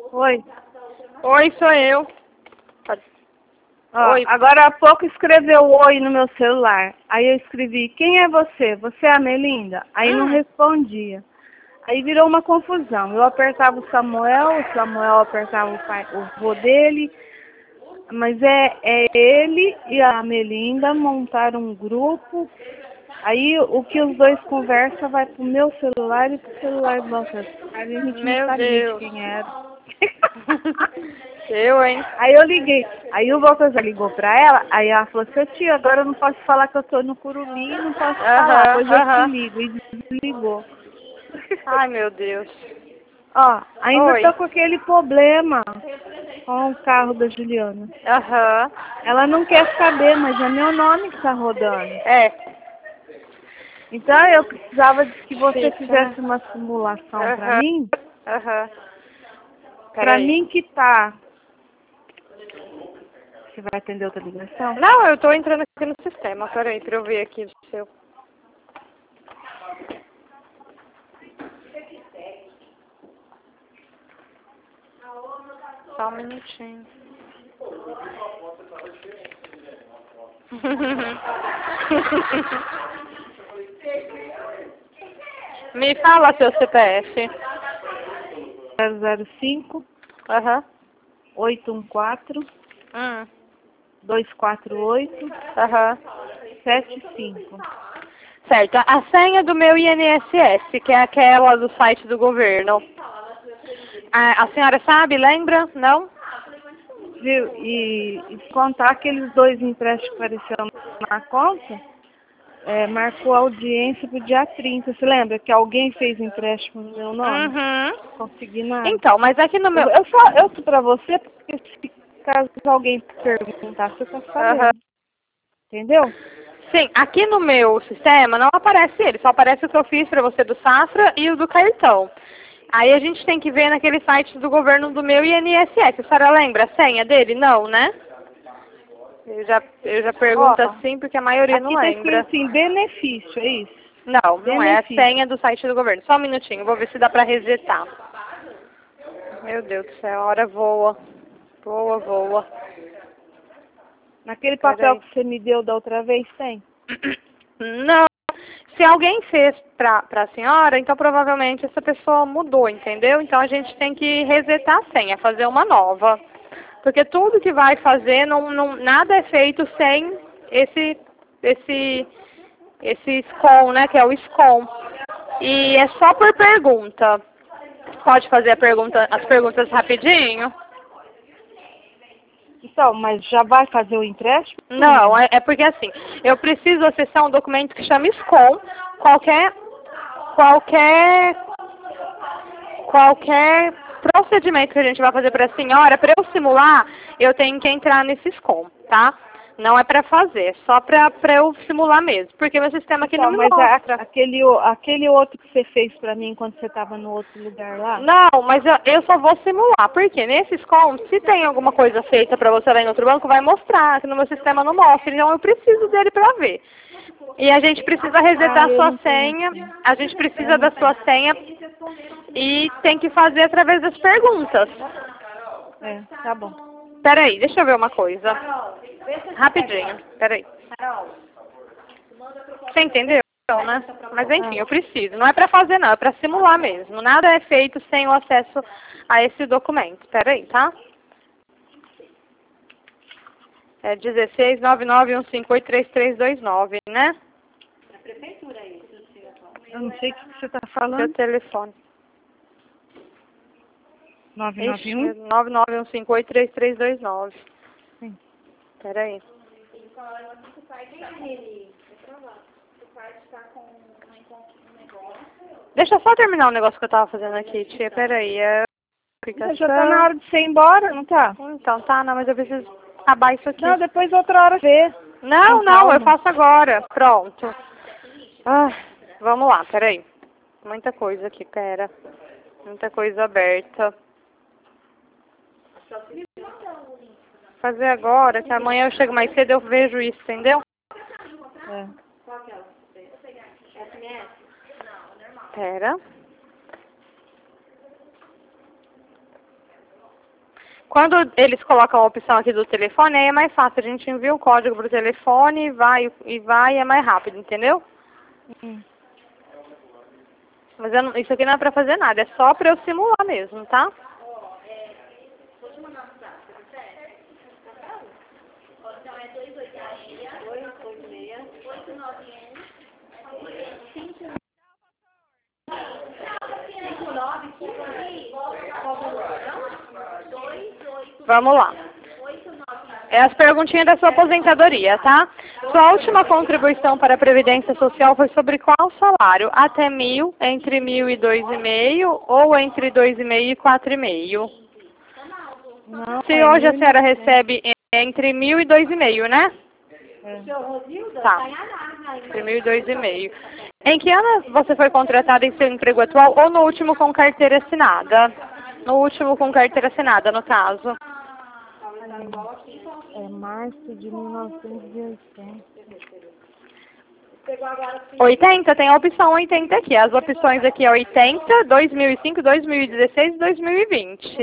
Oi. Oi, sou eu. Ó, Oi. agora há pouco escreveu oi no meu celular. Aí eu escrevi, quem é você? Você é a Melinda? Aí não respondia. Aí virou uma confusão. Eu apertava o Samuel apertava o vô dele. Mas é ele e a Melinda montaram um grupo. Aí o que os dois conversam vai pro meu celular e pro celular do nosso. Aí a gente não Meu sabia de Deus. quem era. Eu, hein? Aí eu liguei. Aí o Baltazar ligou pra ela, aí ela falou assim, tio, agora eu não posso falar que eu tô no Curumim, não posso falar, depois eu te Aham. ligo. E desligou. Ai, meu Deus. Ó, ainda Oi. tô com aquele problema com o carro da Juliana. Aham. Ela não quer saber, mas é meu nome que tá rodando. É. Então eu precisava de que você Difícil, né? fizesse uma simulação Aham. Aham. pra Peraí. mim que tá. Você vai atender outra ligação? Não, eu tô entrando aqui no sistema. Peraí, pra eu ver aqui o seu. Só um minutinho. Me fala seu CPF. 005 Aham. 814 Hum. 248 Aham. 75. Certo. A senha do meu INSS, que é aquela do site do governo. A senhora sabe, lembra? Não? Viu? E contar aqueles dois empréstimos que apareceram na conta, marcou a audiência pro dia 30. Você lembra que alguém fez empréstimo no meu nome? Uhum. Consegui nada. Então, mas aqui no meu... Eu tô pra você, porque se caso alguém perguntar, você tá Aham. sabendo. Entendeu? Sim, aqui no meu sistema não aparece ele, só aparece o que eu fiz pra você do Safra e o do cartão. Aí a gente tem que ver naquele site do governo do meu INSS. A senhora lembra a senha dele? Não, né? Eu já pergunto Ó, assim porque a maioria não aqui tá escrito lembra. assim, benefício, é isso? Não, não é a Benefício. senha do site do governo. Só um minutinho, vou ver se dá pra resetar. Meu Deus do céu, a hora voa. Voa, voa. Naquele papel Peraí. que você me deu da outra vez, tem? Não. Se alguém fez pra senhora, então provavelmente essa pessoa mudou, entendeu? Então a gente tem que resetar a senha, fazer uma nova. Porque tudo que vai fazer, nada é feito sem esse SCOM, né? Que é o SCOM. E é só por pergunta. Pode fazer as perguntas rapidinho? Então, mas já vai fazer o empréstimo? Não, é porque assim, eu preciso acessar um documento que chama SCOM. Qualquer procedimento que a gente vai fazer para a senhora, para eu simular, eu tenho que entrar nesse SCOM, tá? Não é para fazer, é só para eu simular mesmo, porque meu sistema aqui não Então, me mas mostra. aquele outro que você fez pra mim quando você estava no outro lugar lá? Não, mas eu só vou simular, porque nesse SCOM, se tem alguma coisa feita para você lá em outro banco, vai mostrar, que no meu sistema não mostra, então eu preciso dele para ver. E a gente precisa resetar a Eu sua não tenho senha, aqui. a gente Eu precisa não da sua tenho. senha e tem que fazer através das perguntas. Tá bom. Peraí, deixa eu ver uma coisa. Rapidinho, peraí. Você entendeu, né? Mas enfim, eu preciso. Não é pra fazer não, é pra simular mesmo. Nada é feito sem o acesso a esse documento. Peraí, tá? É 1699158339, né? Eu não sei o que você tá Seu falando. telefone. Ixi, 991? 991583329. Sim. Peraí. Deixa eu só terminar o negócio que eu tava fazendo aqui, tia. Peraí. Já tá na hora de você ir embora, não tá? Então tá, não, mas eu preciso acabar isso aqui. Não, depois outra hora vê. Não, Com não, eu calma. faço agora. Pronto. Ah, vamos lá, peraí. Muita coisa aqui, pera. Muita coisa aberta. Fazer agora, que amanhã eu chego mais cedo e eu vejo isso, entendeu? Pera. Quando eles colocam a opção aqui do telefone, aí é mais fácil. A gente envia um código pro telefone e vai é mais rápido, entendeu? Mas isso aqui não é pra fazer nada, é só pra eu simular mesmo, tá? Vamos lá. É as perguntinhas da sua aposentadoria, tá? Sua última contribuição para a Previdência Social foi sobre qual salário? Até 1.000, entre 1.000 e 2,5 ou entre 2,5 e 4,5? Não, Se hoje a senhora recebe entre 1.000 e 2,5, né? Tá. Entre 1.000 e 2,5. Em que ano você foi contratada em seu emprego atual ou no último com carteira assinada? No último com carteira assinada, no caso. É março de 1980. 80, tem a opção 80 aqui. As opções aqui é 80, 2005, 2016 e 2020.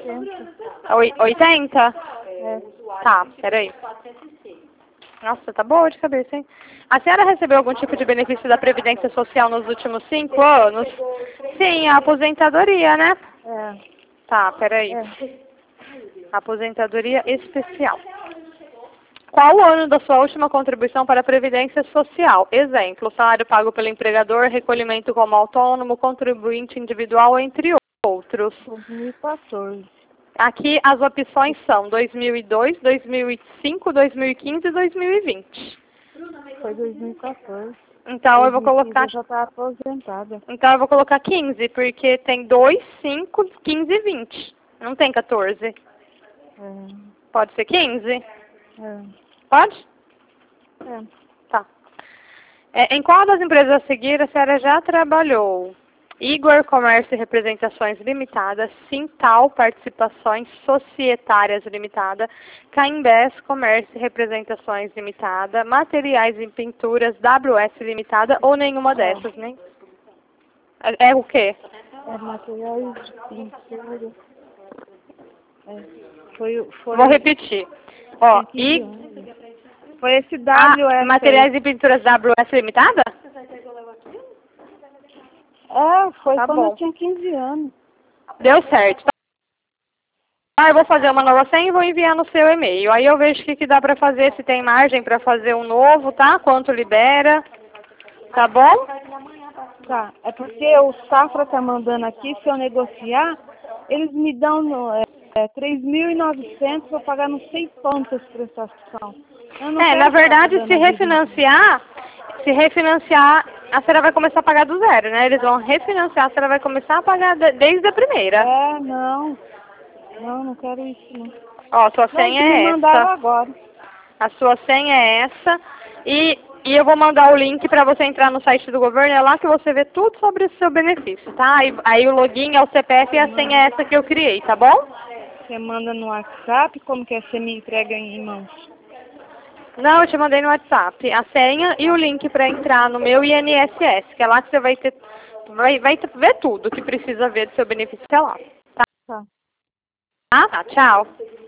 80? É. Tá, peraí. Nossa, tá boa de cabeça, hein? A senhora recebeu algum tipo de benefício da Previdência Social nos últimos 5 anos? Sim, a aposentadoria, né? É. Tá, peraí. É. Aposentadoria especial. Qual o ano da sua última contribuição para a Previdência Social? Exemplo, salário pago pelo empregador, recolhimento como autônomo, contribuinte individual, entre outros. 2014. Aqui as opções são 2002, 2005, 2015 e 2020. Foi 2014. Então eu vou colocar... Eu já estava aposentada. Então eu vou colocar 15, porque tem 2, 5, 15 e 20. Não tem 14. É. Pode ser 15? É. Pode? É. Tá. Em qual das empresas a seguir a senhora já trabalhou? Igor Comércio e Representações Limitada, Sintal Participações Societárias Limitada, Caimbés Comércio e Representações Limitada, Materiais e Pinturas WS Limitada ou nenhuma dessas, né? É o quê? É materiais de pintura. É. Foi... Vou repetir. Ó, Foi esse WS. Materiais e Pinturas WS Limitada? É, foi Tá quando bom. eu tinha 15 anos. Deu certo. Eu vou fazer uma nova senha e vou enviar no seu e-mail. Aí eu vejo o que dá pra fazer, se tem margem pra fazer um novo, tá? Quanto libera. Tá bom? Tá, é porque o Safra tá mandando aqui, se eu negociar, eles me dão 3.900 para pagar não sei quantas prestação. Na verdade, se refinanciar, a senhora vai começar a pagar do zero, né? Eles vão refinanciar, a senhora vai começar a pagar desde a primeira. É, não. Não quero isso, não. Ó, sua senha é essa. Agora. A sua senha é essa. E eu vou mandar o link para você entrar no site do governo. É lá que você vê tudo sobre o seu benefício, tá? Aí o login é o CPF e a senha é essa que eu criei, tá bom? Você manda no WhatsApp? Como que é? Você me entrega em mãos? Não, eu te mandei no WhatsApp. A senha e o link para entrar no meu INSS, que é lá que você vai ver tudo que precisa ver do seu benefício, é lá. Tá? Tá, tchau.